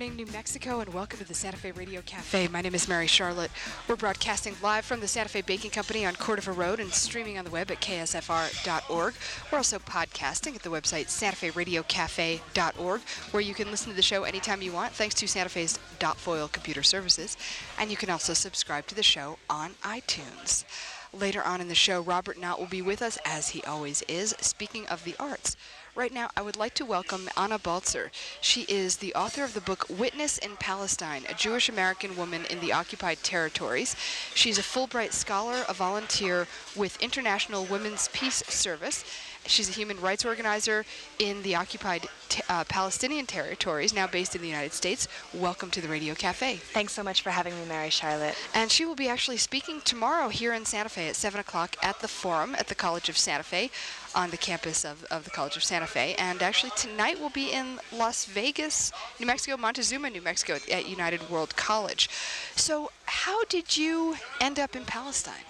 morning, New Mexico, and welcome to the Santa Fe Radio Cafe. My name is Mary Charlotte. We're broadcasting live from the Santa Fe Baking Company on Cordova Road and streaming on the web at ksfr.org. We're also podcasting at the website santaferadiocafe.org, where you can listen to the show anytime you want, thanks to Santa Fe's .foil computer services. And you can also subscribe to the show on iTunes. Later on in the show, Robert Knott will be with us, as he always is, speaking of the arts. Right now, I would like to welcome Anna Baltzer. She is the author of the book Witness in Palestine, a Jewish-American woman in the occupied territories. She's a Fulbright scholar, a volunteer with International Women's Peace Service. She's a human rights organizer in the occupied Palestinian territories, now based in the United States. Welcome to the Radio Cafe. Thanks so much for having me, Mary Charlotte. And she will be actually speaking tomorrow here in Santa Fe at 7 o'clock at the Forum at the College of Santa Fe, on the campus of the College of Santa Fe. And actually tonight we'll be in Las Vegas, New Mexico, Montezuma, New Mexico at United World College. So how did you end up in Palestine?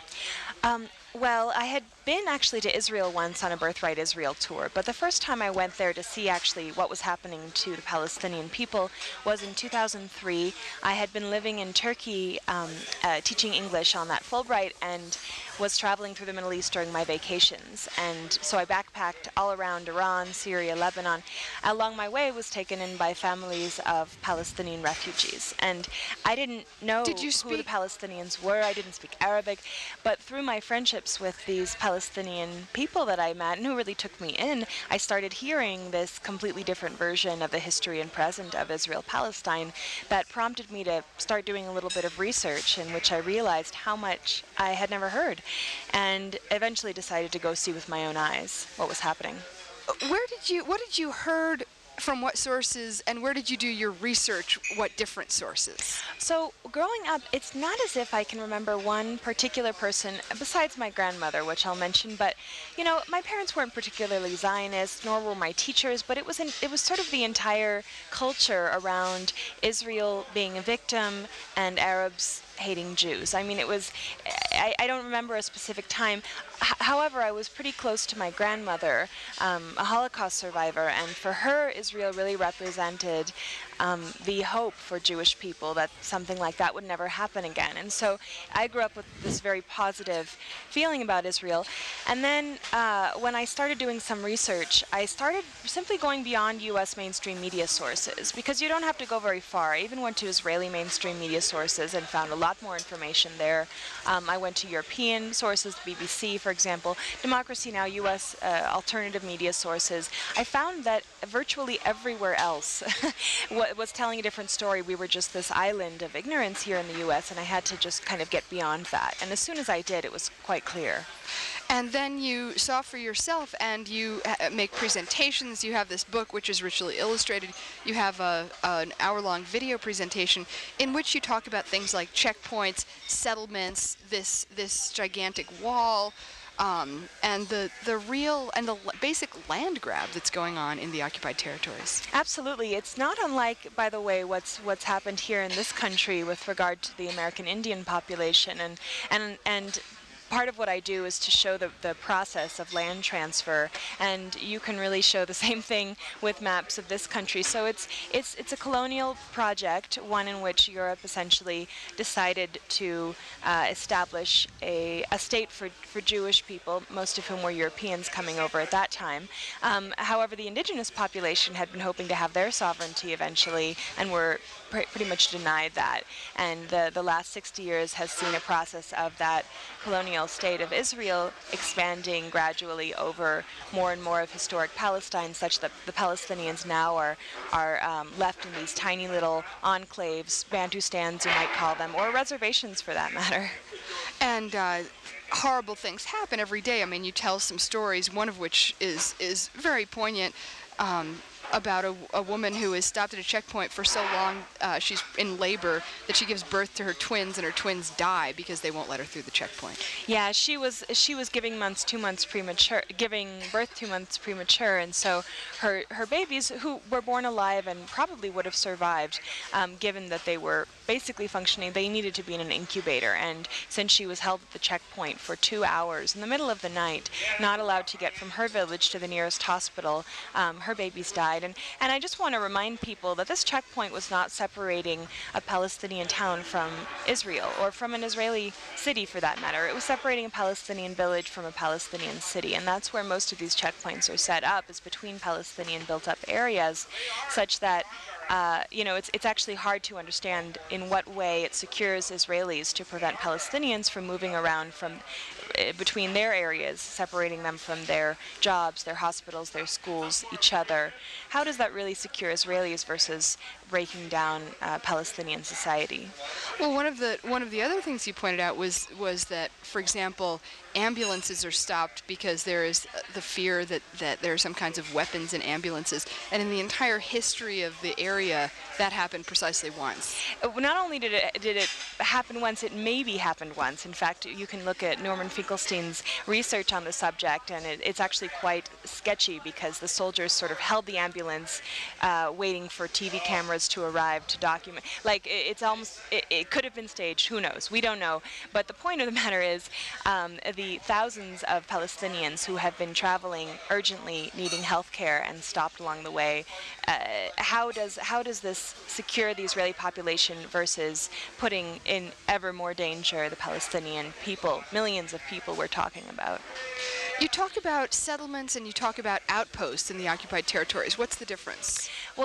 Well, I had been actually to Israel once on a Birthright Israel tour, but the first time I went there to see actually what was happening to the Palestinian people was in 2003. I had been living in Turkey teaching English on that Fulbright and was traveling through the Middle East during my vacations. And so I backpacked all around Iran, Syria, Lebanon. Along my way was taken in by families of Palestinian refugees. And I didn't know who the Palestinians were. I didn't speak Arabic. But through my friendships with these Palestinian people that I met and who really took me in, I started hearing this completely different version of the history and present of Israel-Palestine that prompted me to start doing a little bit of research, in which I realized how much I had never heard, and eventually decided to go see with my own eyes what was happening. What did you heard from what sources, and where did you do your research? What different sources? So growing up, it's not as if I can remember one particular person besides my grandmother, which I'll mention. But you know, my parents weren't particularly Zionist, nor were my teachers. But it was sort of the entire culture around Israel being a victim and Arabs hating Jews. I mean, it was, I don't remember a specific time. However, I was pretty close to my grandmother, a Holocaust survivor, and for her, Israel really represented the hope for Jewish people that something like that would never happen again. And so I grew up with this very positive feeling about Israel. And then when I started doing some research, I started simply going beyond U.S. mainstream media sources, because you don't have to go very far. I even went to Israeli mainstream media sources and found a lot more information there. I went to European sources, the BBC, for example, Democracy Now!, U.S. Alternative media sources. I found that virtually everywhere else was telling a different story. We were just this island of ignorance here in the U.S., and I had to just kind of get beyond that. And as soon as I did, it was quite clear. And then you saw for yourself, and you make presentations. You have this book, which is richly illustrated. You have an hour-long video presentation in which you talk about things like checkpoints, settlements, this gigantic wall, and the real and the basic land grab that's going on in the occupied territories. Absolutely. It's not unlike, by the way, what's happened here in this country with regard to the American Indian population, and part of what I do is to show the process of land transfer, and you can really show the same thing with maps of this country. So it's a colonial project, one in which Europe essentially decided to establish a state for Jewish people, most of whom were Europeans coming over at that time. However, the indigenous population had been hoping to have their sovereignty eventually, and were pretty much denied that. And the last 60 years has seen a process of that colonial state of Israel expanding gradually over more and more of historic Palestine, such that the Palestinians now are left in these tiny little enclaves, Bantustans you might call them, or reservations for that matter. And horrible things happen every day. I mean, you tell some stories, one of which is very poignant, about a woman who is stopped at a checkpoint for so long, she's in labor, that she gives birth to her twins, and her twins die because they won't let her through the checkpoint. Yeah, she was giving birth 2 months premature, and so her babies, who were born alive and probably would have survived, given that they were basically functioning, they needed to be in an incubator. And since she was held at the checkpoint for 2 hours in the middle of the night, not allowed to get from her village to the nearest hospital, her babies died. And I just want to remind people that this checkpoint was not separating a Palestinian town from Israel, or from an Israeli city for that matter. It was separating a Palestinian village from a Palestinian city. And that's where most of these checkpoints are set up, is between Palestinian built-up areas, such that it's actually hard to understand in what way it secures Israelis to prevent Palestinians from moving around from between their areas, separating them from their jobs, their hospitals, their schools, each other. How does that really secure Israelis versus breaking down Palestinian society? Well, one of the other things you pointed out was that, for example, ambulances are stopped because there is the fear that there are some kinds of weapons in ambulances, and in the entire history of the area, that happened precisely once. Not only did it happen once, it maybe happened once. In fact, you can look at Norman Finkelstein's research on the subject, and it's actually quite sketchy, because the soldiers sort of held the ambulance waiting for TV cameras to arrive to document. Like, it could have been staged, who knows, we don't know. But the point of the matter is, the thousands of Palestinians who have been traveling urgently, needing health care, and stopped along the way, how does this secure the Israeli population versus putting in ever more danger the Palestinian people, millions of people we're talking about? You talk about settlements and you talk about outposts in the occupied territories. What's the difference? Well,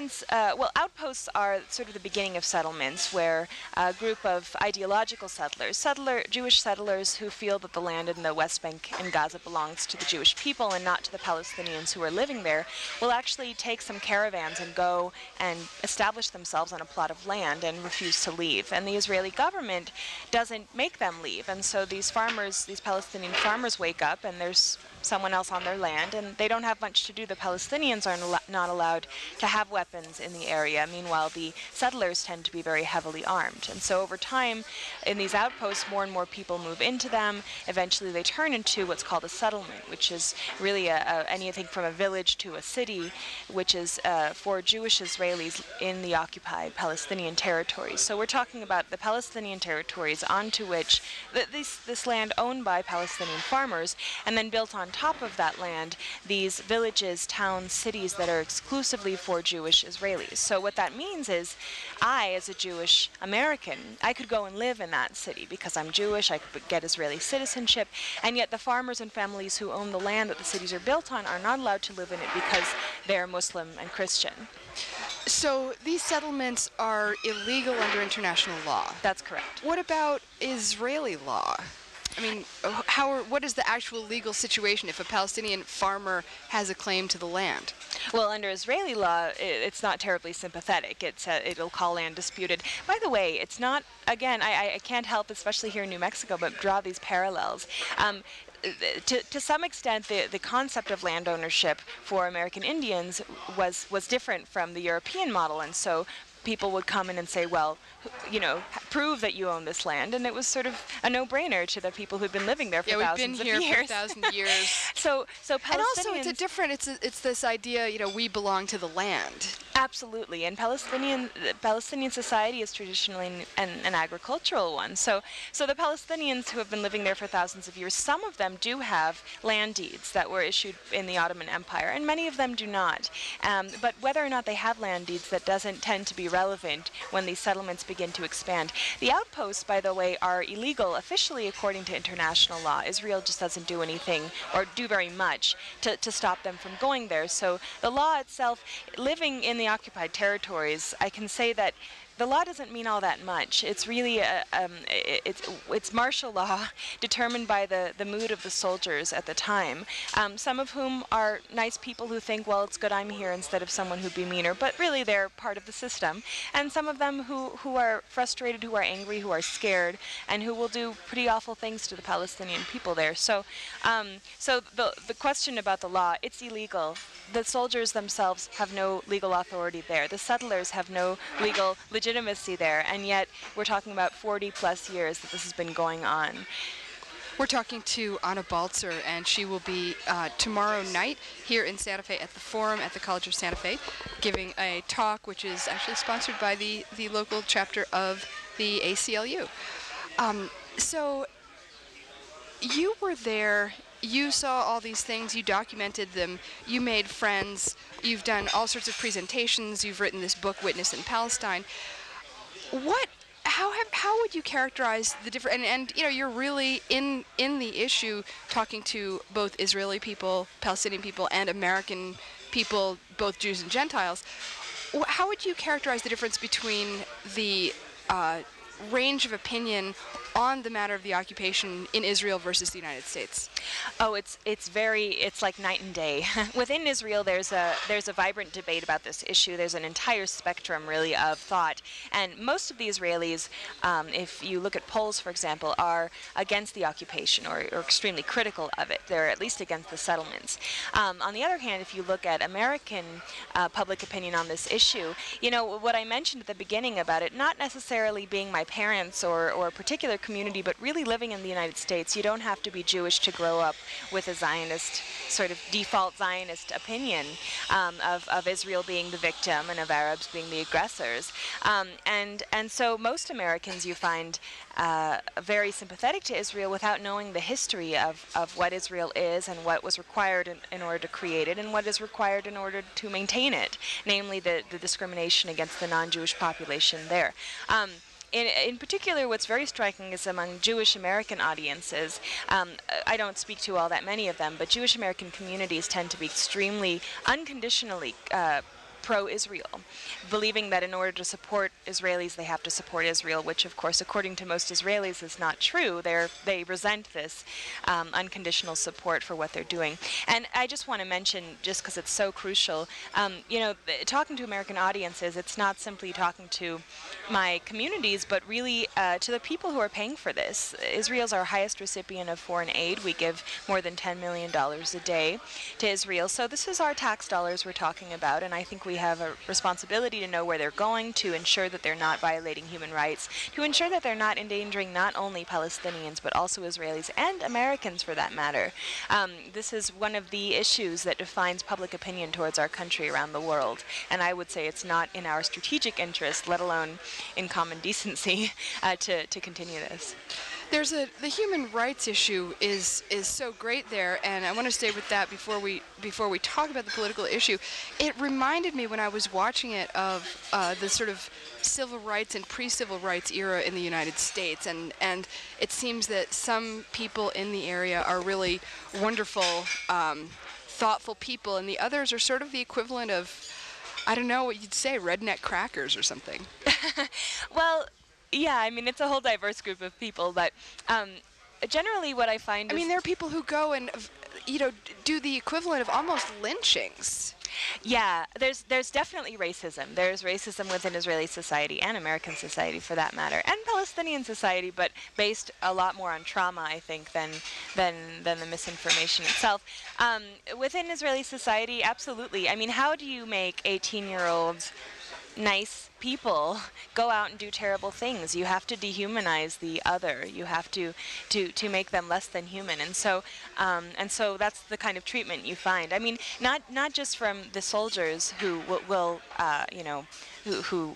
outposts are sort of the beginning of settlements, where a group of ideological Jewish settlers who feel that the land in the West Bank and Gaza belongs to the Jewish people and not to the Palestinians who are living there, will actually take some caravans and go and establish themselves on a plot of land and refuse to leave. And the Israeli government doesn't make them leave. And so these Palestinian farmers wake up, and there's someone else on their land, and they don't have much to do. The Palestinians are not allowed to have weapons in the area. Meanwhile, the settlers tend to be very heavily armed. And so over time, in these outposts, more and more people move into them. Eventually, they turn into what's called a settlement, which is really anything from a village to a city, which is for Jewish Israelis in the occupied Palestinian territories. So we're talking about the Palestinian territories onto which this land owned by Palestinian farmers, and then built on top of that land these villages, towns, cities that are exclusively for Jewish Israelis. So what that means is, I, as a Jewish American, I could go and live in that city because I'm Jewish, I could get Israeli citizenship, and yet the farmers and families who own the land that the cities are built on are not allowed to live in it because they're Muslim and Christian. So these settlements are illegal under international law? That's correct. What about Israeli law? I mean, what is the actual legal situation if a Palestinian farmer has a claim to the land? Well, under Israeli law, it's not terribly sympathetic. It'll call land disputed. By the way, it's not, again, I can't help, especially here in New Mexico, but draw these parallels. To some extent, the concept of land ownership for American Indians was different from the European model, and so people would come in and say, well, prove that you own this land, and it was sort of a no-brainer to the people who'd been living there for thousands of years. Yeah, we've been here for 1,000 years. So Palestinians... And also, it's this idea, we belong to the land. Absolutely, and Palestinian society is traditionally an agricultural one. So the Palestinians who have been living there for thousands of years, some of them do have land deeds that were issued in the Ottoman Empire, and many of them do not. But whether or not they have land deeds, that doesn't tend to be relevant when these settlements begin to expand. The outposts, by the way, are illegal officially according to international law. Israel just doesn't do anything or do very much to stop them from going there. So the law itself, living in the occupied territories, I can say that the law doesn't mean all that much. It's really it's martial law determined by the mood of the soldiers at the time. Some of whom are nice people who think, well, it's good I'm here instead of someone who'd be meaner, but really they're part of the system. And some of them who are frustrated, who are angry, who are scared, and who will do pretty awful things to the Palestinian people there. So the question about the law, it's illegal. The soldiers themselves have no legal authority there. The settlers have no legal legitimacy there, and yet we're talking about 40 plus years that this has been going on. We're talking to Anna Baltzer, and she will be tomorrow night here in Santa Fe at the Forum at the College of Santa Fe, giving a talk which is actually sponsored by the local chapter of the ACLU. So you were there, you saw all these things, you documented them, you made friends, you've done all sorts of presentations, you've written this book, Witness in Palestine. How would you characterize the different, and you know, you're really in the issue, talking to both Israeli people, Palestinian people, and American people, both Jews and Gentiles. How would you characterize the difference between the range of opinion on the matter of the occupation in Israel versus the United States? Oh, it's like night and day. Within Israel, there's a vibrant debate about this issue. There's an entire spectrum, really, of thought, and most of the Israelis, if you look at polls, for example, are against the occupation or extremely critical of it. They're at least against the settlements. On the other hand, if you look at American public opinion on this issue, you know what I mentioned at the beginning about it not necessarily being my parents or a particular community, but really living in the United States. You don't have to be Jewish to grow up with a Zionist, sort of default Zionist opinion of Israel being the victim and of Arabs being the aggressors. And so most Americans, you find, very sympathetic to Israel without knowing the history of what Israel is and what was required in order to create it and what is required in order to maintain it, namely the discrimination against the non-Jewish population there. In particular, what's very striking is among Jewish American audiences. I don't speak to all that many of them, but Jewish American communities tend to be extremely unconditionally pro-Israel, believing that in order to support Israelis, they have to support Israel, which, of course, according to most Israelis, is not true. They resent this unconditional support for what they're doing. And I just want to mention, just because it's so crucial, you know, talking to American audiences, it's not simply talking to my communities, but really to the people who are paying for this. Israel's our highest recipient of foreign aid. We give more than $10 million a day to Israel. So this is our tax dollars we're talking about, and I think we have a responsibility to know where they're going, to ensure that they're not violating human rights, to ensure that they're not endangering not only Palestinians but also Israelis and Americans for that matter. This is one of the issues that defines public opinion towards our country around the world, and I would say it's not in our strategic interest, let alone in common decency, to continue this. There's the human rights issue is so great there, and I want to stay with that before we talk about the political issue. It reminded me when I was watching it of the sort of civil rights and pre-civil rights era in the United States, and it seems that some people in the area are really wonderful, thoughtful people, and the others are sort of the equivalent of, I don't know what you'd say, redneck crackers or something. Well, yeah, I mean, it's a whole diverse group of people, but generally what I find is... I mean, there are people who go and, you know, do the equivalent of almost lynchings. Yeah, there's definitely racism. There's racism within Israeli society and American society, for that matter, and Palestinian society, but based a lot more on trauma, I think, than the misinformation itself. Within Israeli society, absolutely. I mean, how do you make 18-year-olds nice people go out and do terrible things? You have to dehumanize the other. You have to make them less than human, and so that's the kind of treatment you find. I mean, not just from the soldiers who will you know, who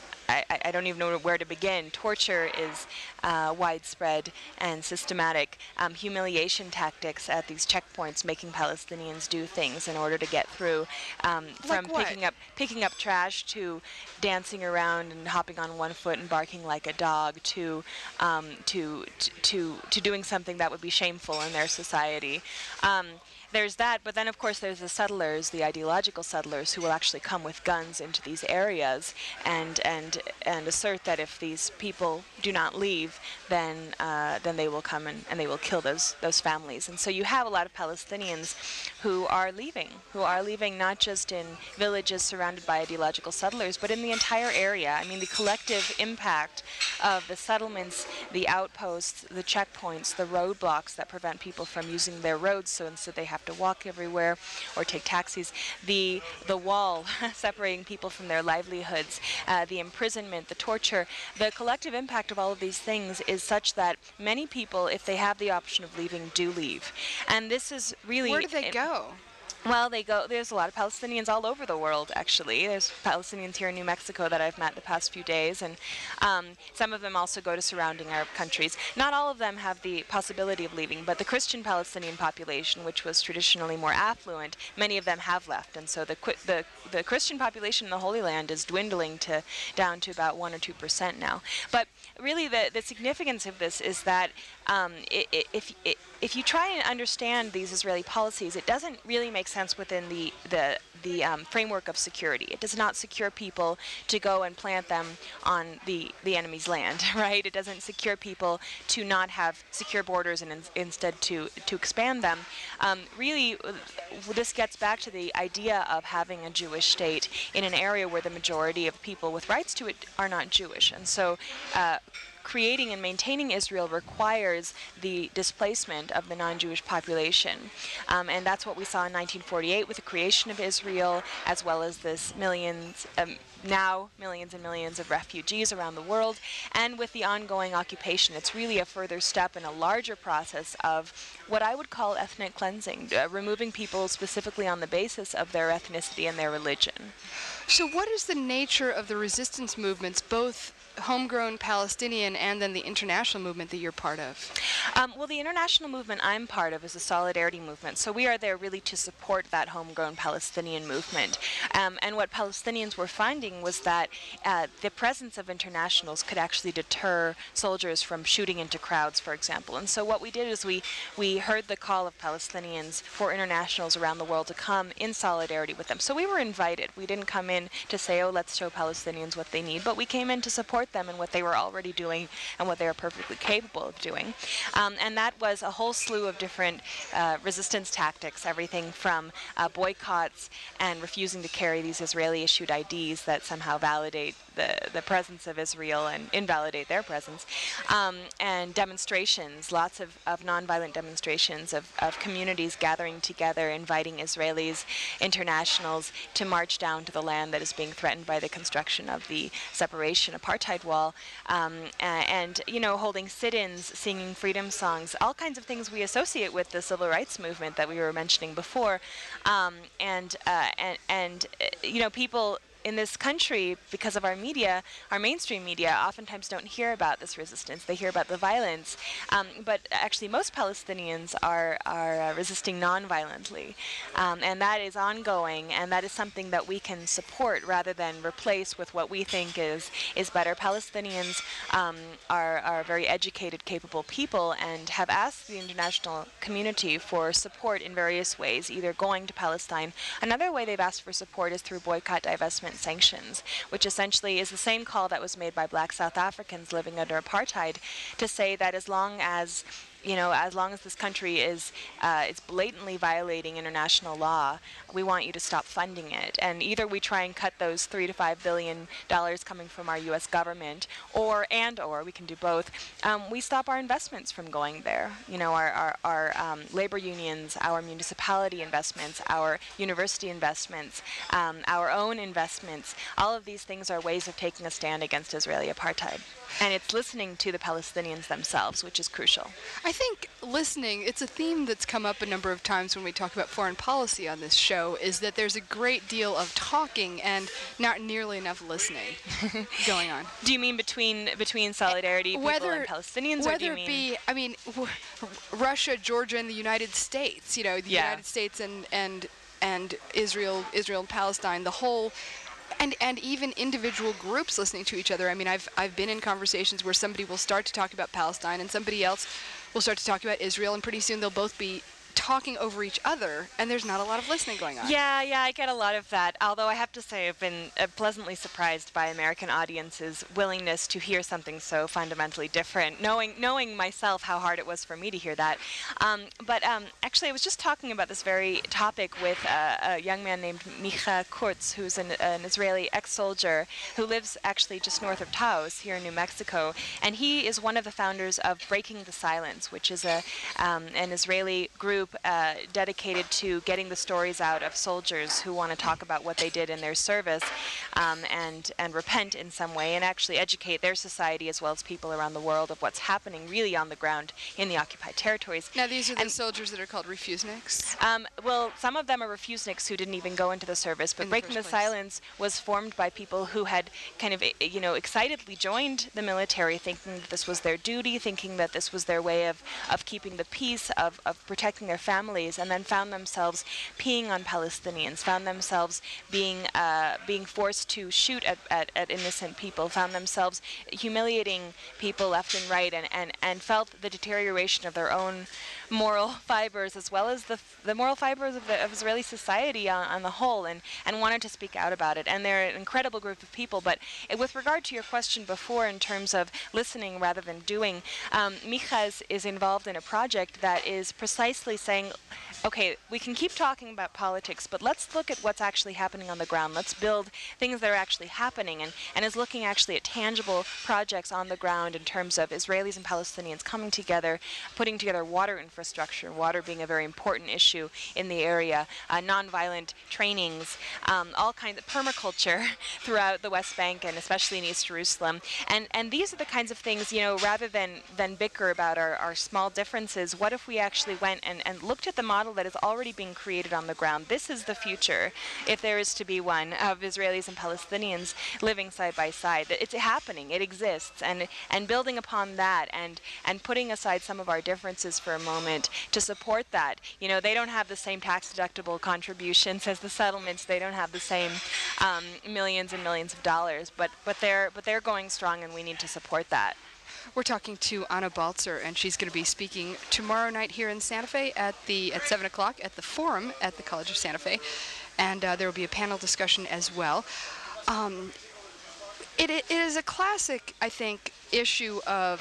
I don't even know where to begin. Torture is widespread and systematic. Humiliation tactics at these checkpoints, making Palestinians do things in order to get through. From picking up trash to dancing around and hopping on one foot and barking like a dog to doing something that would be shameful in their society. There's that, but then of course there's the settlers, the ideological settlers, who will actually come with guns into these areas and assert that if these people do not leave, then they will come and they will kill those families. And so you have a lot of Palestinians who are leaving not just in villages surrounded by ideological settlers, but in the entire area. I mean, the collective impact of the settlements, the outposts, the checkpoints, the roadblocks that prevent people from using their roads, so instead they have have to walk everywhere or take taxis. The wall separating people from their livelihoods, the imprisonment, the torture, the collective impact of all of these things is such that many people, if they have the option of leaving, do leave. And this is really... Where do they go? Well, there's a lot of Palestinians all over the world, actually. There's Palestinians here in New Mexico that I've met the past few days, and some of them also go to surrounding Arab countries. Not all of them have the possibility of leaving, but the Christian Palestinian population, which was traditionally more affluent, many of them have left, and so the Christian population in the Holy Land is dwindling down to about 1 or 2% now. But really, the significance of this is that if you try and understand these Israeli policies, it doesn't really make sense within the framework of security. It does not secure people to go and plant them on the enemy's land, right? It doesn't secure people to not have secure borders and instead to expand them. Really, this gets back to the idea of having a Jewish state in an area where the majority of people with rights to it are not Jewish. And so creating and maintaining Israel requires the displacement of the non-Jewish population. And that's what we saw in 1948 with the creation of Israel, as well as this now millions and millions of refugees around the world. And with the ongoing occupation, it's really a further step in a larger process of what I would call ethnic cleansing, removing people specifically on the basis of their ethnicity and their religion. So what is the nature of the resistance movements, both homegrown Palestinian and then the international movement that you're part of? Well, the international movement I'm part of is a solidarity movement, so we are there really to support that homegrown Palestinian movement. And what Palestinians were finding was that the presence of internationals could actually deter soldiers from shooting into crowds, for example. And so what we did is we heard the call of Palestinians for internationals around the world to come in solidarity with them. So we were invited. We didn't come in to say, oh, let's show Palestinians what they need, but we came in to support them and what they were already doing and what they are perfectly capable of doing. And that was a whole slew of different resistance tactics, everything from boycotts and refusing to carry these Israeli-issued IDs that somehow validate the presence of Israel and invalidate their presence, and demonstrations, lots of nonviolent demonstrations of communities gathering together, inviting Israelis, internationals to march down to the land that is being threatened by the construction of the separation apartheid wall, and holding sit-ins, singing freedom songs, all kinds of things we associate with the civil rights movement that we were mentioning before, and people in this country, because of our media, our mainstream media, oftentimes don't hear about this resistance. They hear about the violence. But actually, most Palestinians are resisting non-violently. And that is ongoing, and that is something that we can support rather than replace with what we think is better. Palestinians are very educated, capable people and have asked the international community for support in various ways, either going to Palestine. Another way they've asked for support is through boycott, divestment, sanctions, which essentially is the same call that was made by black South Africans living under apartheid, to say that as long as this country is blatantly violating international law, we want you to stop funding it. And either we try and cut those $3 to $5 billion coming from our U.S. government, or we can do both. We stop our investments from going there. Our labor unions, our municipality investments, our university investments, our own investments. All of these things are ways of taking a stand against Israeli apartheid. And it's listening to the Palestinians themselves, which is crucial. I think listening, it's a theme that's come up a number of times when we talk about foreign policy on this show, is that there's a great deal of talking and not nearly enough listening going on. Do you mean between solidarity people and Palestinians, or do you mean... Russia, Georgia, and the United States, United States and Israel and Palestine, the whole... And even individual groups listening to each other. I mean, I've been in conversations where somebody will start to talk about Palestine and somebody else will start to talk about Israel, and pretty soon they'll both be talking over each other, and there's not a lot of listening going on. Yeah, I get a lot of that. Although I have to say I've been pleasantly surprised by American audiences' willingness to hear something so fundamentally different, knowing myself how hard it was for me to hear that. But actually, I was just talking about this very topic with a young man named Micha Kurtz, who's an Israeli ex-soldier who lives actually just north of Taos here in New Mexico, and he is one of the founders of Breaking the Silence, which is an Israeli group group dedicated to getting the stories out of soldiers who want to talk about what they did in their service, and repent in some way, and actually educate their society as well as people around the world of what's happening really on the ground in the occupied territories. Now, these are the soldiers that are called refuseniks? Well, some of them are refuseniks who didn't even go into the service, but Breaking the Silence was formed by people who had kind of, excitedly joined the military, thinking that this was their duty, thinking that this was their way of keeping the peace, of protecting their families, and then found themselves peeing on Palestinians, found themselves being forced to shoot at innocent people, found themselves humiliating people left and right, and felt the deterioration of their own moral fibers, as well as the moral fibers of Israeli society on the whole, and wanted to speak out about it. And they're an incredible group of people. But with regard to your question before, in terms of listening rather than doing, Micha is involved in a project that is precisely saying, okay, we can keep talking about politics, but let's look at what's actually happening on the ground. Let's build things that are actually happening, and is looking actually at tangible projects on the ground in terms of Israelis and Palestinians coming together, putting together water infrastructure, water being a very important issue in the area, nonviolent trainings, all kinds of permaculture throughout the West Bank and especially in East Jerusalem. And these are the kinds of things, rather than bicker about our small differences, what if we actually went and looked at the model that is already being created on the ground? This is the future, if there is to be one, of Israelis and Palestinians living side by side. It's happening, it exists, and building upon that, and putting aside some of our differences for a moment to support that. They don't have the same tax deductible contributions as the settlements. They don't have the same millions and millions of dollars, but they're going strong, and we need to support that. We're talking to Anna Baltzer, and she's going to be speaking tomorrow night here in Santa Fe at 7 o'clock at the Forum at the College of Santa Fe, and there will be a panel discussion as well. It is a classic, I think, issue of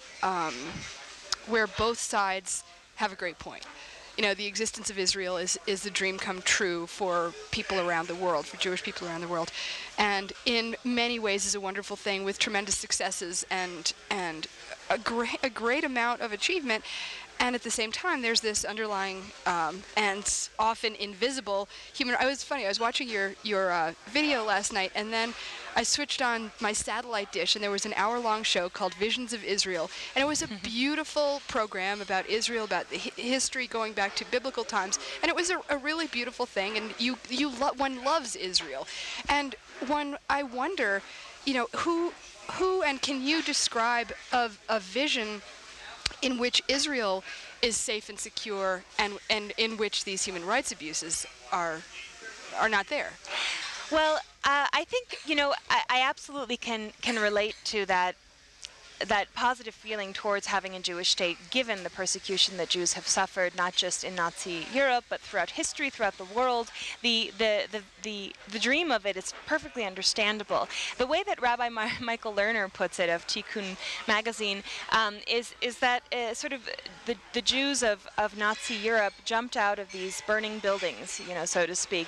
where both sides have a great point. The existence of Israel is the dream come true for people around the world, for Jewish people around the world, and in many ways is a wonderful thing with tremendous successes and a great amount of achievement. And at the same time, there's this underlying and often invisible human. I was watching your video last night, and then I switched on my satellite dish, and there was an hour-long show called Visions of Israel, and it was a beautiful program about Israel, about the history going back to biblical times, and it was a really beautiful thing. And one loves Israel, and I wonder, who and can you describe a vision in which Israel is safe and secure, and in which these human rights abuses are not there? Well, I think I absolutely can relate to that positive feeling towards having a Jewish state, given the persecution that Jews have suffered, not just in Nazi Europe, but throughout history, throughout the world. The dream of it is perfectly understandable. The way that Rabbi Michael Lerner puts it, of Tikkun magazine, is that sort of the Jews of Nazi Europe jumped out of these burning buildings, so to speak.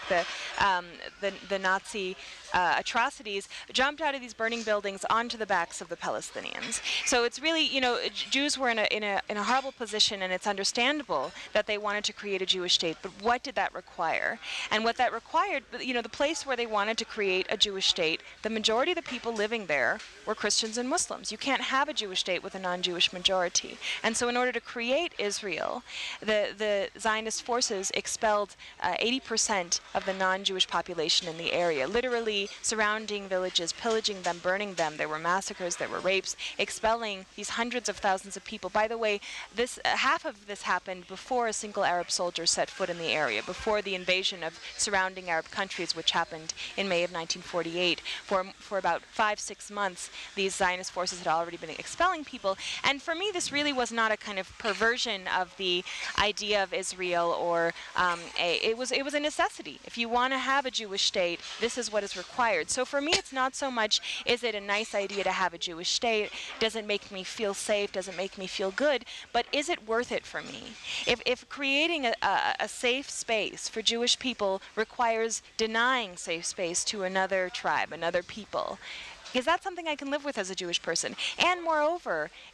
The Nazi atrocities jumped out of these burning buildings onto the backs of the Palestinians. So it's really, Jews were in a horrible position, and it's understandable that they wanted to create a Jewish state. But what did that require? And what that required, the place where they wanted to create a Jewish state, the majority of the people living there were Christians and Muslims. You can't have a Jewish state with a non-Jewish majority. And so in order to create Israel, the Zionist forces expelled 80% of the non-Jewish population in the area, literally surrounding villages, pillaging them, burning them. There were massacres, there were rapes, expelling these hundreds of thousands of people. By the way, this half of this happened before a single Arab soldier set foot in the area, before the invasion of surrounding Arab countries, which happened in May of 1948. For about 5-6 months, these Zionist forces had already been expelling people. And for me, this really was not a kind of perversion of the idea of Israel, or it was a necessity. If you want to have a Jewish state, this is what is required. So for me, it's not so much, is it a nice idea to have a Jewish state? Does it make me feel safe? Does it make me feel good? But is it worth it for me? If creating a safe space for Jewish people requires denying safe space to another tribe, another people, is that something I can live with as a Jewish person? And moreover,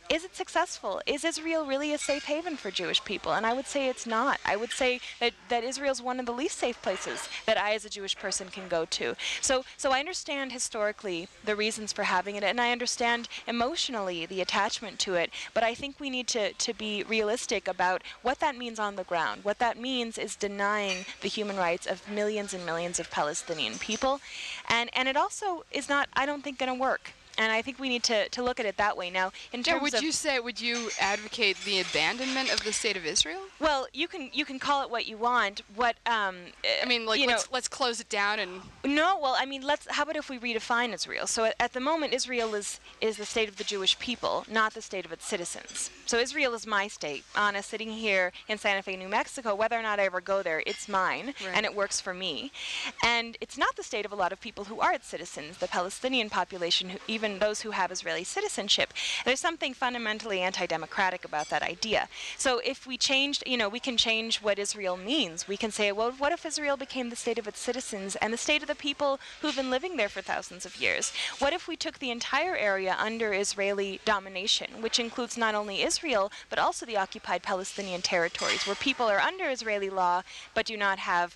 is it successful? Is Israel really a safe haven for Jewish people? And I would say it's not. I would say that Israel's one of the least safe places that I as a Jewish person can go to. So I understand historically the reasons for having it, and I understand emotionally the attachment to it, but I think we need to be realistic about what that means on the ground. What that means is denying the human rights of millions and millions of Palestinian people, and it also is not, I don't think, going to work. And I think we need to look at it that way. Now, in terms of... would you advocate the abandonment of the state of Israel? Well, you can call it what you want. What I mean, like, let's close it down and... No, well, I mean, how about if we redefine Israel? So at the moment, Israel is the state of the Jewish people, not the state of its citizens. So Israel is my state. Anna, sitting here in Santa Fe, New Mexico, whether or not I ever go there, it's mine, right, and it works for me. And it's not the state of a lot of people who are its citizens, the Palestinian population, even those who have Israeli citizenship. There's something fundamentally anti-democratic about that idea. So if we changed, we can change what Israel means. We can say, well, what if Israel became the state of its citizens and the state of the people who've been living there for thousands of years? What if we took the entire area under Israeli domination, which includes not only Israel, but also the occupied Palestinian territories, where people are under Israeli law, but do not have,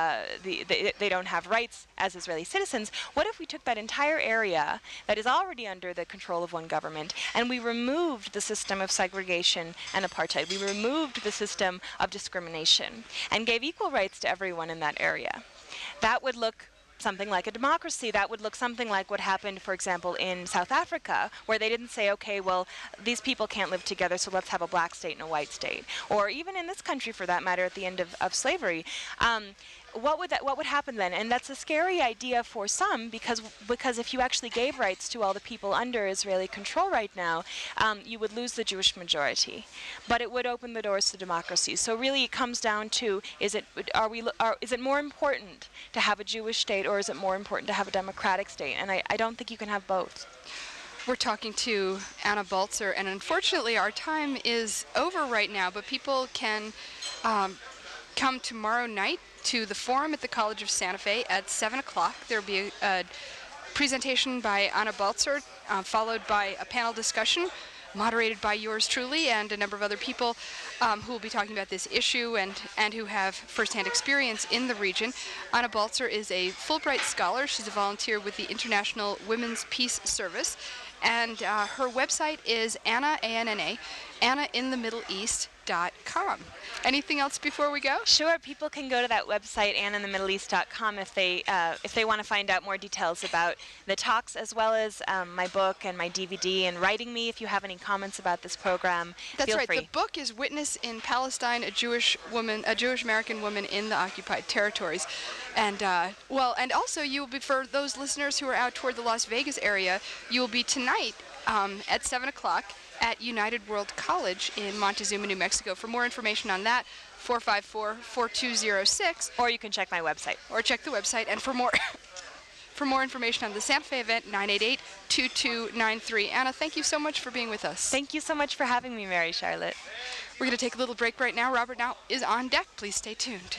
they don't have rights as Israeli citizens? What if we took that entire area that is already under the control of one government, and we removed the system of segregation and apartheid? We removed the system of discrimination and gave equal rights to everyone in that area. That would look something like a democracy. That would look something like what happened, for example, in South Africa, where they didn't say, okay, well, these people can't live together, so let's have a black state and a white state. Or even in this country, for that matter, at the end of slavery. What would happen then? And that's a scary idea for some, because if you actually gave rights to all the people under Israeli control right now, you would lose the Jewish majority. But it would open the doors to democracy. So really, it comes down to: is it more important to have a Jewish state, or is it more important to have a democratic state? And I don't think you can have both. We're talking to Anna Baltzer, and unfortunately, our time is over right now. But people can come tomorrow night to the forum at the College of Santa Fe at 7 o'clock. There will be a presentation by Anna Baltzer, followed by a panel discussion moderated by yours truly and a number of other people who will be talking about this issue and who have firsthand experience in the region. Anna Baltzer is a Fulbright scholar. She's a volunteer with the International Women's Peace Service. And her website is Anna, A-N-N-A, AnnaInTheMiddleEast.com. Anything else before we go? Sure. People can go to that website, AnnaInTheMiddleEast.com, if they want to find out more details about the talks, as well as my book and my DVD, and writing me if you have any comments about this program. That's feel right. free. The book is Witness in Palestine, a Jewish American woman in the occupied territories. And and also you will be, for those listeners who are out toward the Las Vegas area, you will be tonight at 7 o'clock at United World College in Montezuma, New Mexico. For more information on that, 454-4206. Or you can check my website. Or check the website. And for more information on the Santa Fe event, 988-2293. Anna, thank you so much for being with us. Thank you so much for having me, Mary Charlotte. We're going to take a little break right now. Robert Knott is on deck. Please stay tuned.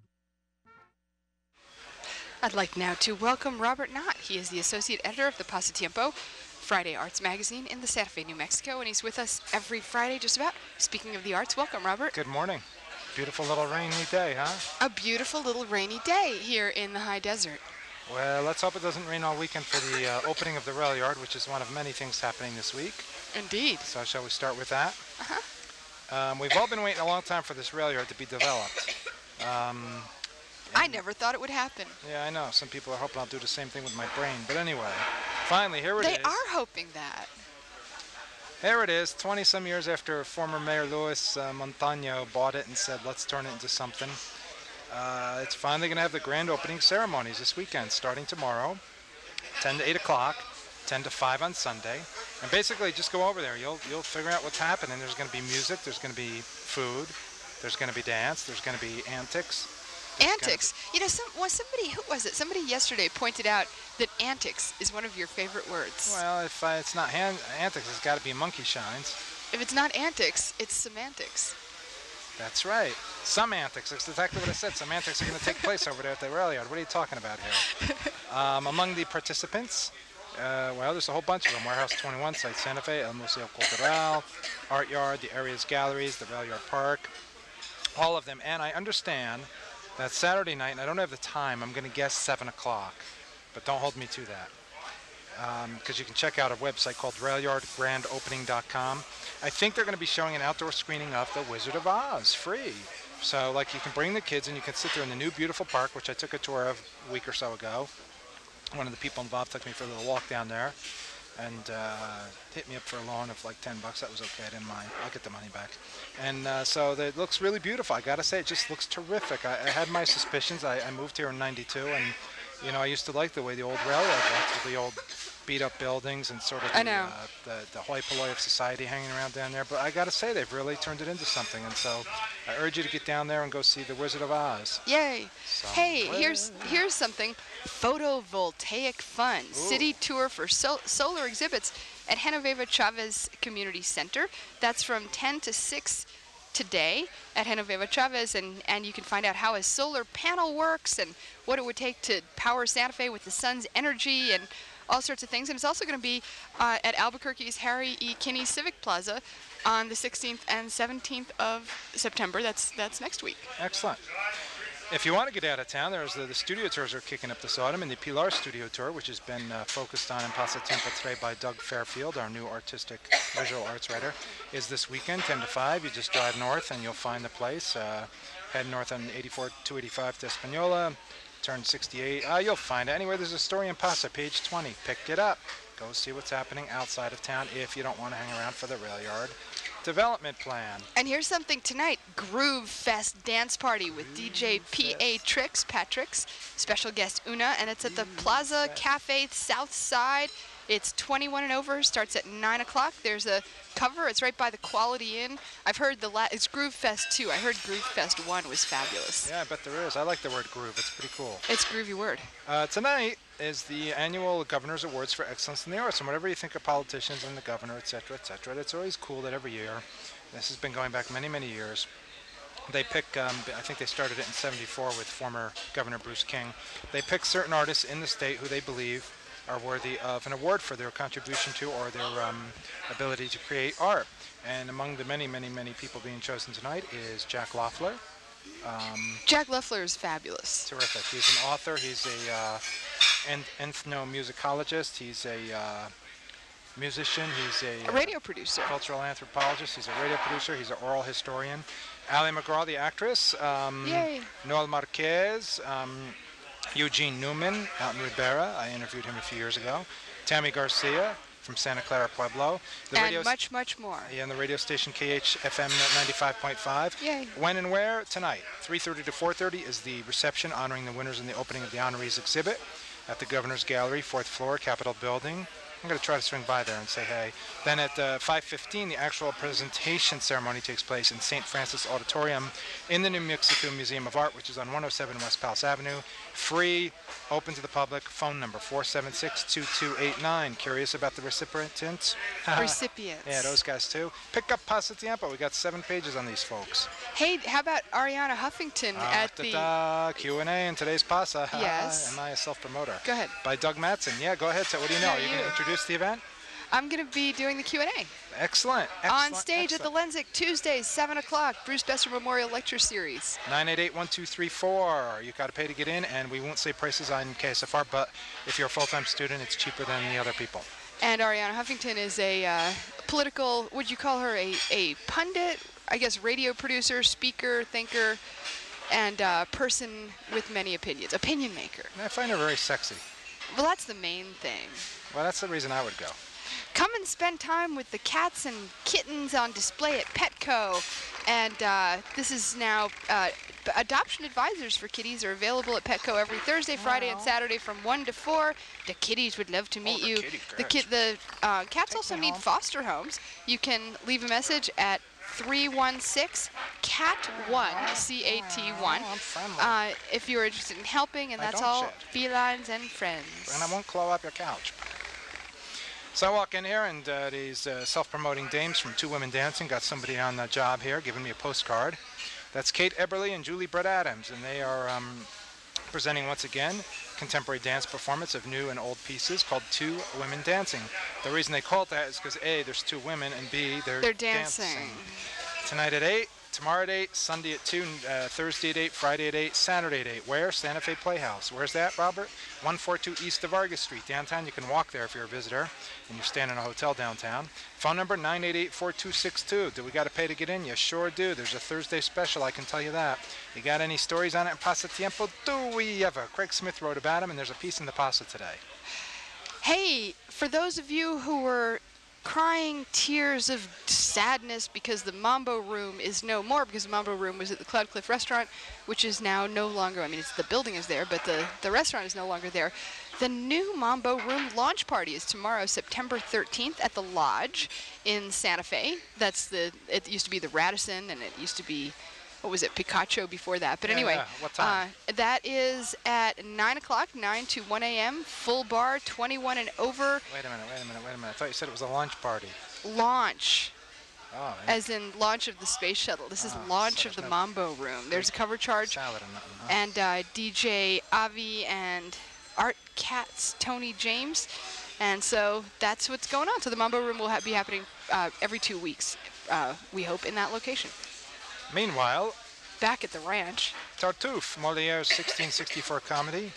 I'd like now to welcome Robert Knott. He is the associate editor of the Pasatiempo, Friday Arts Magazine in the Santa Fe, New Mexico, and he's with us every Friday just about. Speaking of the arts, welcome, Robert. Good morning. Beautiful little rainy day, huh? A beautiful little rainy day here in the high desert. Well, let's hope it doesn't rain all weekend for the opening of the rail yard, which is one of many things happening this week. Indeed. So shall we start with that? Uh-huh. We've all been waiting a long time for this rail yard to be developed. I never thought it would happen. Yeah, I know. Some people are hoping I'll do the same thing with my brain. But anyway, finally, here it is. They are hoping that. There it is, 20-some years after former Mayor Luis Montano bought it and said, let's turn it into something. It's finally going to have the grand opening ceremonies this weekend, starting tomorrow, 10 to 8 o'clock, 10 to 5 on Sunday. And basically, just go over there. You'll figure out what's happening. There's going to be music. There's going to be food. There's going to be dance. There's going to be antics. Antics. You know, somebody yesterday pointed out that antics is one of your favorite words. Well, if it's not antics, it's got to be monkey shines. If it's not antics, it's semantics. That's right. Some antics. That's exactly what I said. Some antics are going to take place over there at the rail yard. What are you talking about here? Among the participants Well, there's a whole bunch of them. Warehouse 21, Site Santa Fe, El Museo Cultural, Art Yard, the area's galleries, the Rail Yard Park, all of them. And I understand that Saturday night, and I don't have the time, I'm going to guess 7 o'clock, but don't hold me to that. Because you can check out a website called railyardgrandopening.com. I think they're going to be showing an outdoor screening of The Wizard of Oz, free. So, like, you can bring the kids and you can sit there in the new beautiful park, which I took a tour of a week or so ago. One of the people involved took me for a little walk down there and hit me up for a loan of like $10. That was okay. I didn't mind. I'll get the money back. And so it looks really beautiful. I got to say, it just looks terrific. I had my suspicions. I moved here in '92, and you know, I used to like the way the old railroad looked, with the old beat-up buildings and sort of the hoi polloi of society hanging around down there. But I got to say, they've really turned it into something. And so I urge you to get down there and go see The Wizard of Oz. Yay! Hey, here's something. Photovoltaic Fun. Ooh. City tour for solar exhibits at Genoveva Chavez Community Center. That's from 10 to 6 today at Genoveva Chavez, and you can find out how a solar panel works and what it would take to power Santa Fe with the sun's energy and all sorts of things. And it's also going to be at Albuquerque's Harry E. Kinney Civic Plaza on the 16th and 17th of September. That's next week. Excellent. If you want to get out of town, there's the studio tours are kicking up this autumn, and the Pilar Studio Tour, which has been focused on in Pasatiempo Tres by Doug Fairfield, our new artistic visual arts writer, is this weekend, 10 to 5. You just drive north and you'll find the place. Head north on 285 to Espanola, turn 68. You'll find it. Anywhere there's a story in Pasa, page 20. Pick it up. Go see what's happening outside of town if you don't want to hang around for the rail yard development plan. And here's something tonight, Groove Fest Dance Party with DJ P.A. Patrick's, special guest Una, and it's at the Plaza Cafe South Side. It's 21 and over, starts at 9 o'clock. There's a cover, it's right by the Quality Inn. I've heard it's Groove Fest 2. I heard Groove Fest 1 was fabulous. Yeah, I bet there is. I like the word groove. It's pretty cool. It's a groovy word. Tonight is the annual Governor's Awards for Excellence in the Arts. And whatever you think of politicians and the governor, et cetera, it's always cool that every year, this has been going back many, many years, they pick, I think they started it in '74 with former Governor Bruce King. They pick certain artists in the state who they believe are worthy of an award for their contribution to or their ability to create art. And among the many, many, many people being chosen tonight is Jack Loeffler. Jack Loeffler is fabulous. Terrific. He's an author. He's an ethnomusicologist. He's a musician. He's a radio producer. Cultural anthropologist. He's a radio producer. He's an oral historian. Ali MacGraw, the actress. Yay. Noel Marquez. Eugene Newman out in Ribera. I interviewed him a few years ago. Tammy Garcia from Santa Clara Pueblo. And much, much more. Yeah, and the radio station KHFM 95.5. Yay. When and where? Tonight. 3:30 to 4:30 is the reception honoring the winners in the opening of the honorees exhibit at the Governor's Gallery, 4th floor, Capitol Building. I'm going to try to swing by there and say hey. Then at 5:15, the actual presentation ceremony takes place in St. Francis Auditorium in the New Mexico Museum of Art, which is on 107 West Palace Avenue. Free, open to the public. Phone number 476-2289. Curious about the recipients? Recipients. Yeah, those guys too. Pick up Pasatiempo. We got 7 pages on these folks. Hey, how about Ariana Huffington at the Q&A in today's Pasa? Yes. Am I a self-promoter? Go ahead. By Doug Mattson. Yeah, go ahead. So what do you know? Are you going to introduce the event? I'm going to be doing the Q&A. Excellent. On stage at the Lensic, Tuesdays, 7 o'clock, Bruce Besser Memorial Lecture Series. 988-1234. You got to pay to get in, and we won't say prices on KSFR, but if you're a full-time student, it's cheaper than the other people. And Ariana Huffington is a political, would you call her a pundit? I guess radio producer, speaker, thinker, and person with many opinions. Opinion maker. I find her very sexy. Well, that's the main thing. Well, that's the reason I would go. Come and spend time with the cats and kittens on display at Petco. And this is now, adoption advisors for kitties are available at Petco every Thursday, Friday, and Saturday from 1 to 4. The kitties would love to meet you. The cats also need foster homes. You can leave a message at 316-CAT1, C-A-T-1, if you're interested in helping, and that's all felines and friends. And I won't claw up your couch. So I walk in here, and these self-promoting dames from Two Women Dancing got somebody on the job here giving me a postcard. That's Kate Eberly and Julie Brett Adams, and they are presenting once again contemporary dance performance of new and old pieces called Two Women Dancing. The reason they call it that is because A, there's two women, and B, they're dancing. Tonight at 8, tomorrow at 8, Sunday at 2, Thursday at 8, Friday at 8, Saturday at 8. Where? Santa Fe Playhouse. Where's that, Robert? 142 East of Vargas Street, downtown. You can walk there if you're a visitor and you're staying in a hotel downtown. Phone number 988-4262. Do we got to pay to get in? You sure do. There's a Thursday special, I can tell you that. You got any stories on it in Pasatiempo? Do we ever? Craig Smith wrote about them, and there's a piece in the Pasa today. Hey, for those of you who were crying tears of sadness because the Mambo Room is no more, because the Mambo Room was at the Cloud Cliff restaurant, which is now no longer, I mean, the building is there, but the restaurant is no longer there. The new Mambo Room launch party is tomorrow, September 13th at the Lodge in Santa Fe. It used to be the Radisson, and it used to be, what was it, Picacho before that. But anyway, what time? that is at 9 o'clock, 9 to 1 a.m., full bar, 21 and over. Wait a minute. I thought you said it was a launch party. Launch. Oh, As in launch of the space shuttle. This is launch so of the no Mambo Room. There's a cover charge. salad or nothing, huh? And DJ Avi and Art Katz, Tony James. And so that's what's going on. So the Mambo Room will be happening every 2 weeks, we hope, in that location. Meanwhile, Back at the ranch. Tartuffe, Moliere's 1664 comedy,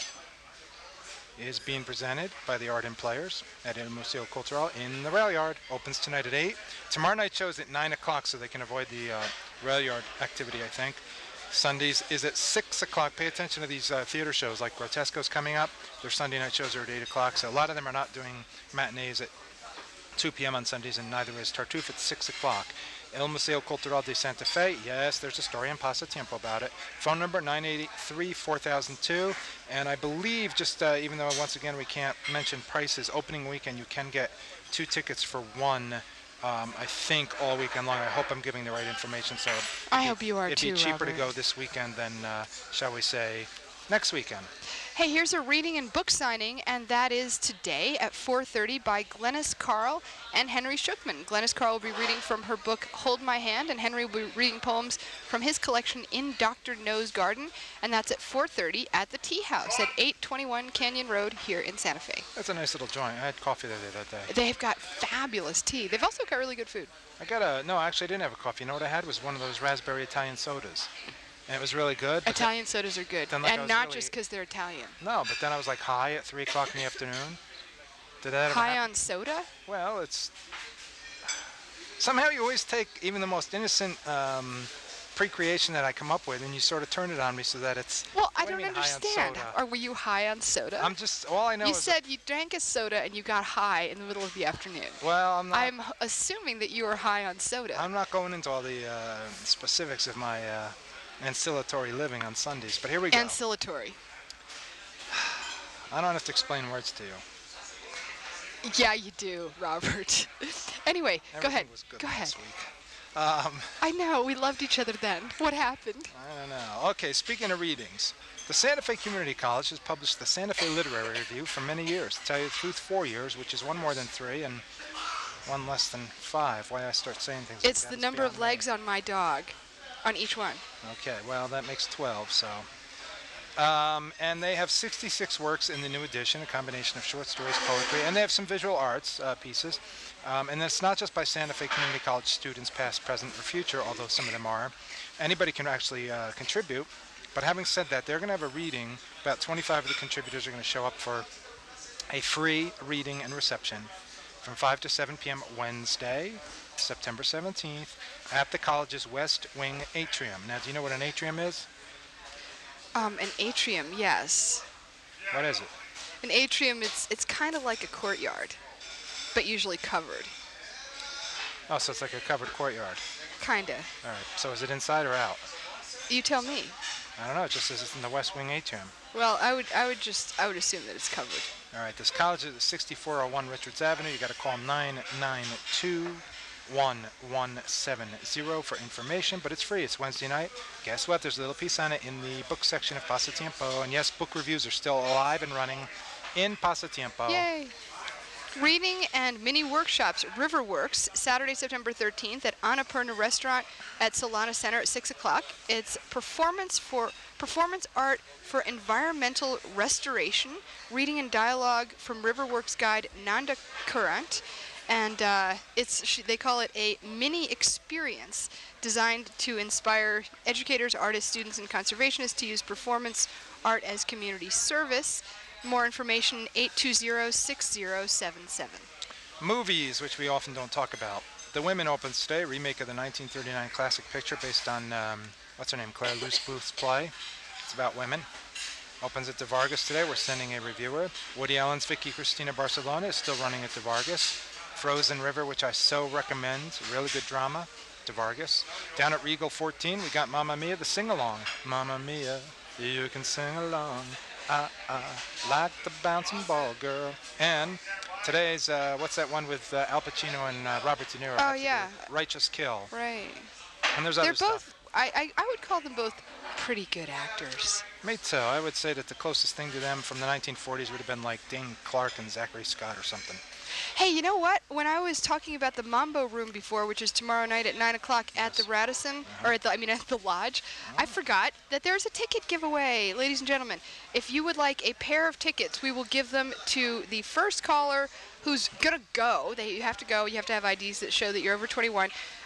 is being presented by the Ardent Players at El Museo Cultural in the Rail Yard. Opens tonight at 8. Tomorrow night show's at 9 o'clock, so they can avoid the Rail Yard activity, I think. Sundays is at 6 o'clock. Pay attention to these theater shows, like Grotesco's coming up. Their Sunday night shows are at 8 o'clock, so a lot of them are not doing matinees at 2 p.m. on Sundays, and neither is Tartuffe at 6 o'clock. El Museo Cultural de Santa Fe, yes, there's a story in Pasatiempo about it. Phone number 983-4002, and I believe, just even though once again we can't mention prices, opening weekend you can get 2 tickets for 1, I think, all weekend long. I hope I'm giving the right information, so I hope you are it'd too, be cheaper Robert. to go this weekend than, shall we say, next weekend. Hey, here's a reading and book signing, and that is today at 4:30 by Glennis Carl and Henry Schuckman. Glennis Carl will be reading from her book Hold My Hand, and Henry will be reading poems from his collection In Dr. No's Garden, and that's at 4:30 at the Tea House at 821 Canyon Road here in Santa Fe. That's a nice little joint. I had coffee there that day. They've got fabulous tea. They've also got really good food. No, actually I didn't have a coffee. You know what I had was one of those raspberry Italian sodas. And it was really good. Italian sodas are good, then, like, I and was not really- just because they're Italian. No, but then I was like high at 3 o'clock in the afternoon. Did that ever High happen? on soda? Well, it's... Somehow you always take even the most innocent pre-creation that I come up with, and you sort of turn it on me so that it's... Well, I What do you don't mean high on understand. soda? Or were you high on soda? I'm just... All I know You is... said you drank a soda and you got high in the middle of the afternoon. Well, I'm not... I'm assuming that you were high on soda. I'm not going into all the specifics of my ancillatory living on Sundays, but here we go. Ancillatory. I don't have to explain words to you. Yeah, you do, Robert. Anyway, go ahead. Everything was good Go ahead. last week. I know, we loved each other then. What happened? I don't know. Okay, speaking of readings, the Santa Fe Community College has published the Santa Fe Literary Review for many years. To tell you the truth, 4 years, which is one more than 3 and one less than 5. Why I start saying things It's like the that is number of beyond me. legs on my dog, on each one. Okay, well, that makes 12, so... and they have 66 works in the new edition, a combination of short stories, poetry, and they have some visual arts pieces. And it's not just by Santa Fe Community College students, past, present, or future, although some of them are. Anybody can actually contribute. But having said that, they're going to have a reading. About 25 of the contributors are going to show up for a free reading and reception from 5 to 7 p.m. Wednesday, September 17th, at the college's West Wing atrium. Now, do you know what an atrium is? An atrium, yes. What is it? An atrium, it's kind of like a courtyard, but usually covered. Oh, so it's like a covered courtyard. Kinda. All right. So is it inside or out? You tell me. I don't know. It just says it's in the West Wing atrium. Well, I would assume that it's covered. All right. This college is at 6401 Richards Avenue. You got to call 992-1170 for information, but it's free. It's Wednesday night. Guess what? There's a little piece on it in the book section of Pasatiempo. And yes, book reviews are still alive and running in Pasatiempo. Yay! Reading and mini workshops, Riverworks, Saturday, September 13th at Annapurna Restaurant at Solana Center at 6 o'clock. It's performance art for environmental restoration, reading and dialogue from Riverworks guide Nanda Kurant. And they call it a mini experience designed to inspire educators, artists, students, and conservationists to use performance art as community service. More information, 820-6077. Movies, which we often don't talk about. The Women opens today, a remake of the 1939 classic picture based on, what's her name, Claire Luce Booth's play. It's about women. Opens at De Vargas today. We're sending a reviewer. Woody Allen's Vicky Cristina Barcelona is still running at De Vargas. Frozen River, which I so recommend. Really good drama. De Vargas. Down at Regal 14, we got Mamma Mia, the sing-along. Mamma Mia, you can sing along. Like the bouncing ball girl. And today's, what's that one with Al Pacino and Robert De Niro? Oh, yeah. Righteous Kill. Right. And there's They're other both, stuff. I would call them both pretty good actors. Me too. I would say that the closest thing to them from the 1940s would have been like Dane Clark and Zachary Scott or something. Hey, you know what? When I was talking about the Mambo Room before, which is tomorrow night at 9 o'clock at the Radisson, or at the Lodge, I forgot that there's a ticket giveaway, ladies and gentlemen. If you would like a pair of tickets, we will give them to the first caller who's going to go. You have to go. You have to have IDs that show that you're over 21.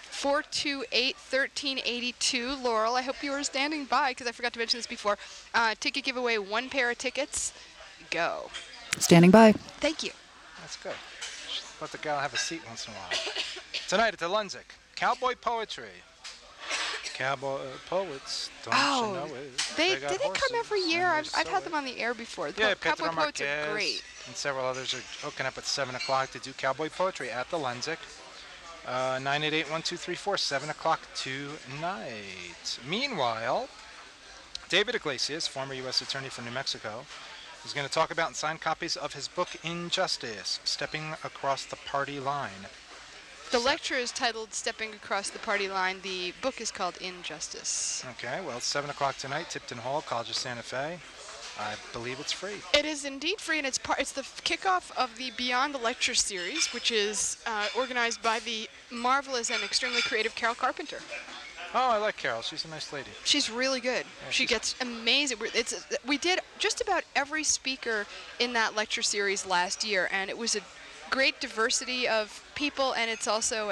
428-1382. Laurel, I hope you were standing by because I forgot to mention this before. Ticket giveaway, one pair of tickets. Go. Standing by. Thank you. That's good. Let the gal have a seat once in a while. Tonight at the Lunzik, Cowboy Poetry. Cowboy poets, don't you know it? Did they come horses every year? and I've they had sew them it. on the air before. Yeah, Cowboy Pedro poets are Marquez great. and several others are hooking up at 7 o'clock to do Cowboy Poetry at the Lunzik. 988-1234, 7 o'clock tonight. Meanwhile, David Iglesias, former U.S. Attorney from New Mexico, is going to talk about and sign copies of his book, Injustice, Stepping Across the Party Line. The lecture is titled Stepping Across the Party Line. The book is called Injustice. Okay, well, it's 7 o'clock tonight, Tipton Hall, College of Santa Fe. I believe it's free. It is indeed free, and it's the kickoff of the Beyond the Lecture series, which is organized by the marvelous and extremely creative Carol Carpenter. Oh, I like Carol. She's a nice lady. She's really good. Yeah, she gets amazing. We did just about every speaker in that lecture series last year, and it was a great diversity of people, and it's also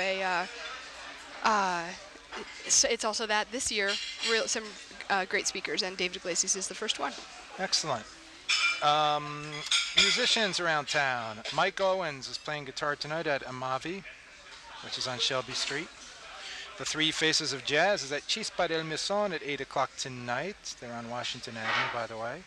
it's also that this year some great speakers, and David Iglesias is the first one. Excellent. Musicians around town. Mike Owens is playing guitar tonight at Amavi, which is on Shelby Street. The Three Faces of Jazz is at Chispa del Mison at 8 o'clock tonight. They're on Washington Avenue, by the way.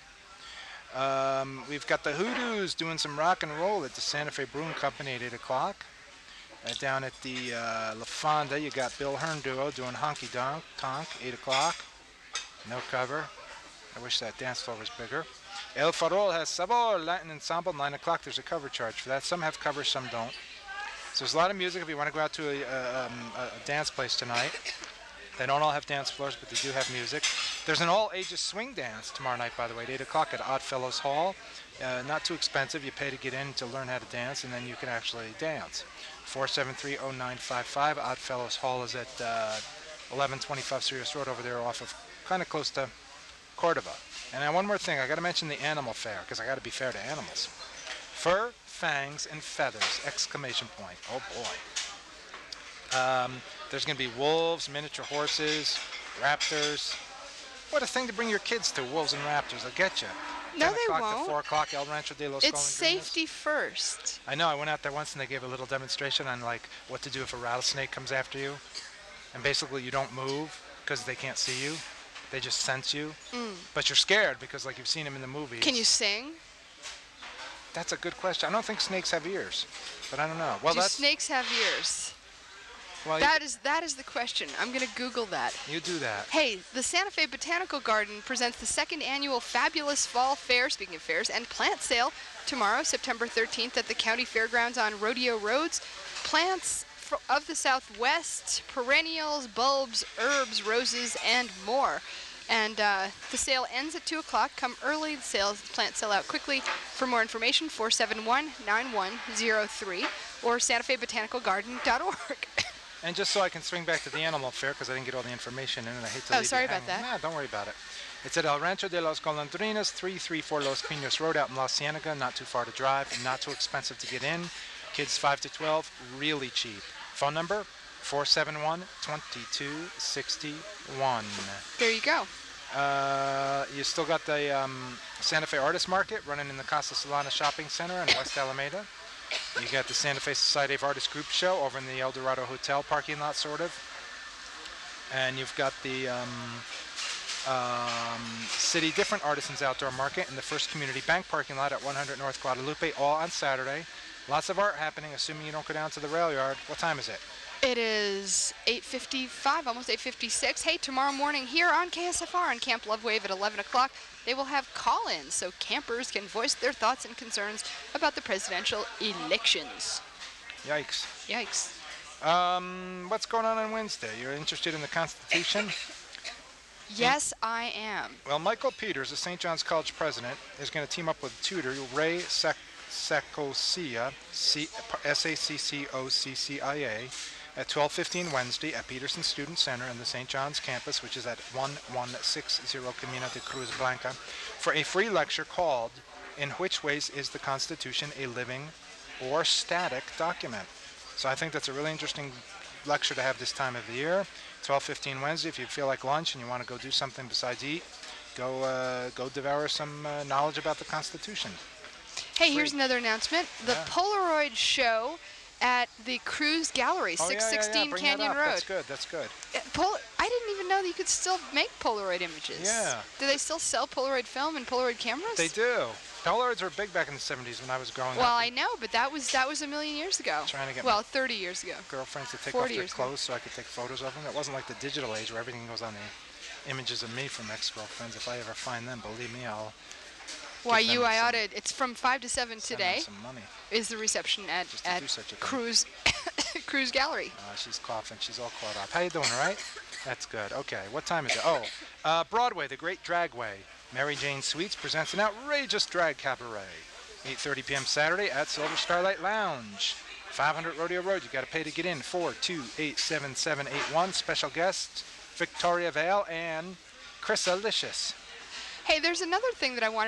We've got the Hoodoos doing some rock and roll at the Santa Fe Brewing Company at 8 o'clock. Down at the La Fonda, you got Bill Hearn Duo doing Honky Tonk, 8 o'clock. No cover. I wish that dance floor was bigger. El Farol has Sabor Latin Ensemble, 9 o'clock. There's a cover charge for that. Some have covers, some don't. So there's a lot of music if you want to go out to a dance place tonight. They don't all have dance floors, but they do have music. There's an all-ages swing dance tomorrow night, by the way, at 8 o'clock at Oddfellows Hall. Not too expensive. You pay to get in to learn how to dance, and then you can actually dance. 473-0955. Oddfellows Hall is at 1125 Sirius Road over there off of kind of close to Cordova. And now one more thing. I got to mention the animal fair, because I got to be fair to animals. Fur, fangs, and feathers, exclamation point. Oh, boy. There's going to be wolves, miniature horses, raptors. What a thing to bring your kids to, wolves and raptors. I'll get you. No, 10 they o'clock won't. to 4 o'clock, El Rancho de los It's Golondrinas. safety first. I know. I went out there once and they gave a little demonstration on like what to do if a rattlesnake comes after you. And basically you don't move because they can't see you. They just sense you. But you're scared because like you've seen them in the movies. Can you sing? That's a good question. I don't think snakes have ears, but I don't know. Well, Do snakes have ears? well, That is the question. I'm going to Google that. you do that. Hey, the Santa Fe Botanical Garden presents the second annual Fabulous Fall Fair, speaking of fairs, and plant sale tomorrow, September 13th at the County Fairgrounds on Rodeo Roads. Plants of the Southwest, perennials, bulbs, herbs, roses, and more. And the sale ends at 2 o'clock. Come early. The plants sell out quickly. For more information, 471-9103 or SantaFeBotanicalGarden.org. And just so I can swing back to the animal fair, because I didn't get all the information in, and I hate to leave you sorry about hanging. that. Nah, don't worry about it. It's at El Rancho de los Golondrinas, 334 Los Pinos Road out in La Cienega. Not too far to drive, not too expensive to get in. Kids 5 to 12, really cheap. Phone number, 471-2261. There you go. You still got the Santa Fe Artist Market running in the Casa Solana Shopping Center in West Alameda. You got the Santa Fe Society of Artists Group Show over in the El Dorado Hotel parking lot, sort of. And you've got the City Different Artisans Outdoor Market in the First Community Bank parking lot at 100 North Guadalupe, all on Saturday. Lots of art happening, assuming you don't go down to the rail yard. What time is it? It is 8:55, almost 8:56. Hey, tomorrow morning here on KSFR on Camp Love Wave at 11 o'clock, they will have call-ins so campers can voice their thoughts and concerns about the presidential elections. Yikes. Yikes. What's going on Wednesday? You're interested in the Constitution? Yes, I am. Well, Michael Peters, the St. John's College president, is going to team up with tutor Ray Saccoccia, Saccoccia, at 12:15 Wednesday at Peterson Student Center in the St. John's campus, which is at 1160 Camino de Cruz Blanca, for a free lecture called "In Which Ways is the Constitution a Living or Static Document?" So I think that's a really interesting lecture to have this time of the year. 12:15 Wednesday. If you feel like lunch and you want to go do something besides eat, go devour some knowledge about the Constitution. Hey, here's another announcement. The Polaroid show at the Cruise Gallery, 616 Bring Canyon that up. Road. That's good. I didn't even know that you could still make Polaroid images. Yeah. Do they still sell Polaroid film and Polaroid cameras? They do. Polaroids were big back in the 70s when I was growing up. Well, I know, but that was a million years ago. Trying to get 30 years ago. Girlfriends to take off their clothes so I could take photos of them. It wasn't like the digital age where everything goes on the images of me from ex-girlfriends. If I ever find them, believe me, I'll... Why, it's from 5 to 7 today. Some money. Is the reception at Cruise Gallery. She's coughing. She's all caught up. How you doing, all right? That's good. Okay, what time is it? Broadway, the Great Dragway. Mary Jane Sweets presents an outrageous drag cabaret. 8:30 p.m. Saturday at Silver Starlight Lounge. 500 Rodeo Road. You got to pay to get in. 4287781. Special guests Victoria Vale and Chris Alicious. Hey, there's another thing that I wanted